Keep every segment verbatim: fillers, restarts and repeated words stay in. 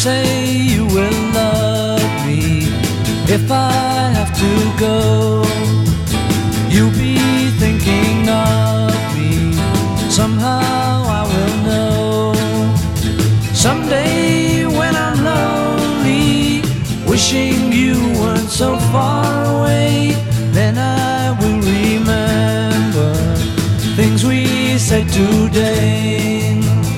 say you will love me if I have to go. You'll be thinking of me, somehow I will know. Someday when I'm lonely, wishing you weren't so far away, then I will remember things we said today.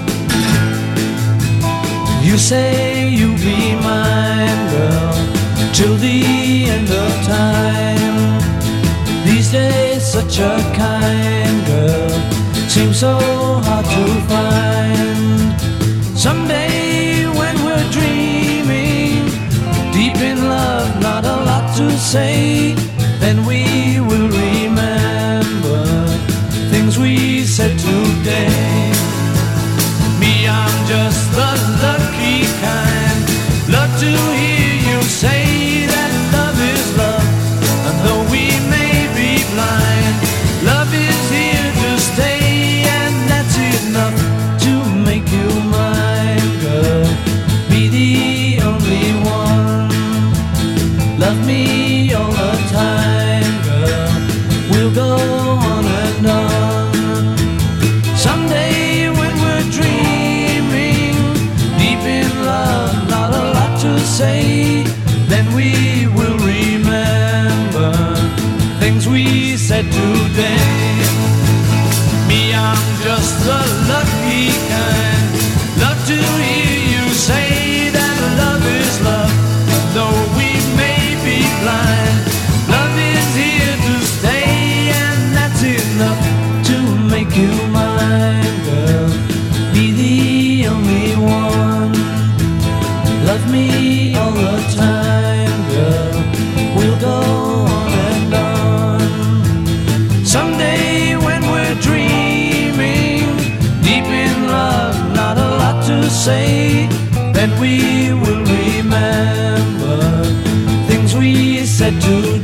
You say you'll be mine, girl, till the end of time. These days such a kind girl seems so hard to find. Someday when we're dreaming, deep in love, not a lot to say, then we will remember things we said today. Me, I'm just the lucky kind, love to hear you say that love is love. And though we may be blind, love is here to stay, and that's enough to make you mine, girl. Be the only one, love me all the time, girl. We'll go on and on. Someday when we're dreaming, deep in love, not a lot to say, then we will remember things we said today. Me, I'm just the lucky kind, love to hear you say that love is love. Though we may be blind, love is here to stay, and that's enough to make you mine, girl. Be the only one, love me all the time, girl. We'll go on and on. Someday when we're dreaming, deep in love, not a lot to say, then we will remember things we said today.